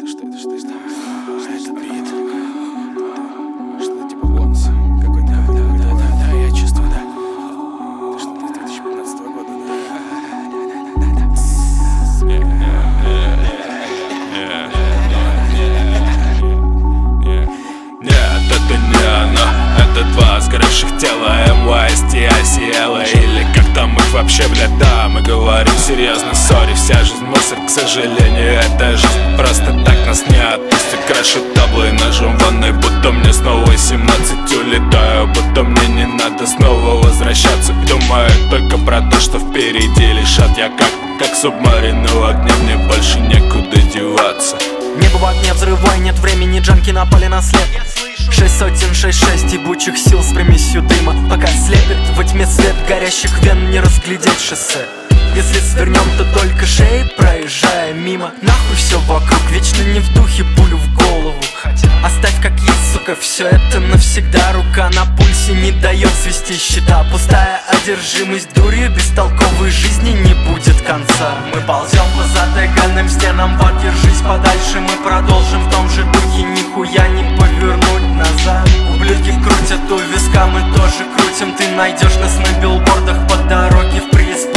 Это бит. Что-то типа бонус. Какой-то. Да, я чувствую, да. Это что-то 2015 года, Нет, это не оно. Это два сгоревших тела, МВСТ, Осиэла. Или как там их вообще, блядь, да. Мы говорим серьезно, сори, вся жизнь мусор. К сожалению, эта жизнь просто так нас не отпустит. Крашит таблой ножом в ванной, будто мне снова 17. Улетаю, будто мне не надо снова возвращаться. Думаю только про то, что впереди лишат. Я как субмарину в огне, мне больше некуда деваться. Не бывает, нет взрывой, нет времени, джанки напали на след. 6 сотен, 6 ебучих сил с примесью дыма. Пока слепит во тьме свет горящих вен, не разглядеть шоссе. Если свернем, то только шеи, проезжая мимо. Нахуй все вокруг, вечно не в духе, пулю в голову. Оставь как есть, сука, все это навсегда. Рука на пульсе не дает свести счета. Пустая одержимость дурью, бестолковой жизни не будет конца. Мы ползем по затыканным стенам, вот держись подальше. Мы продолжим в том же духе, нихуя не повернуть назад. Ублюдки крутят у виска, мы тоже крутим. Ты найдешь нас на билбордах по дороге в приезд.